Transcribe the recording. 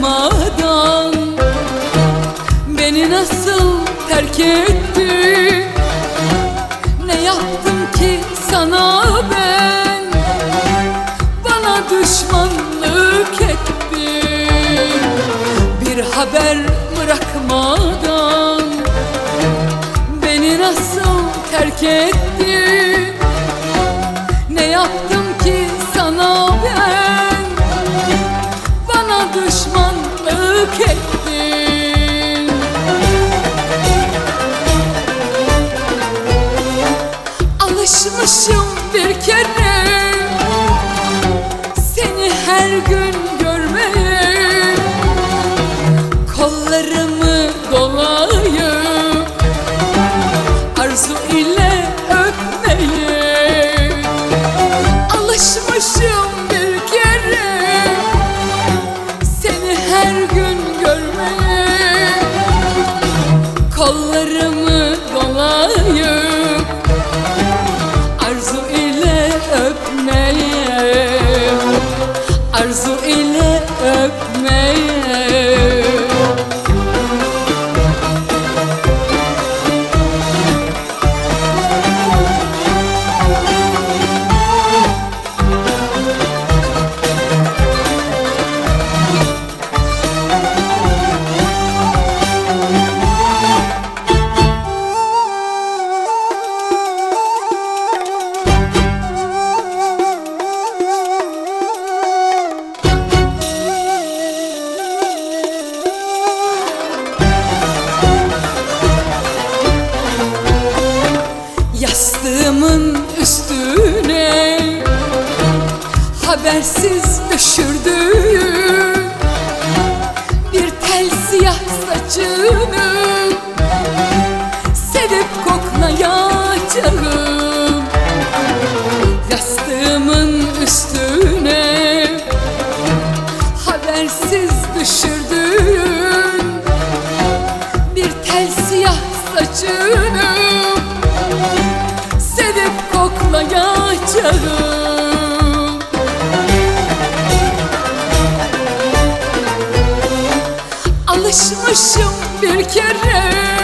bırakmadan beni nasıl terk ettin? Ne yaptım ki sana ben? Bana düşmanlık ettin. Bir haber bırakmadan beni nasıl terk ettin? Ne yaptım ki sana ben? Bana düşmanlık ettin. Alışmışım bir kere seni her gün görmeye, kollarımı dolayıp arzu ile öpmeye. Alışmışım bir kere seni her gün görmeye, kollarımı dolayıp arzu ile öpmeye, arzu ile öpmeye. Yastığımın üstüne habersiz düşürdüğün bir tel siyah saçını sevip koklayacağım. Yastığımın üstüne habersiz düşürdüğün bir tel siyah saçını sevip koklayacağım. Alışmışım bir kere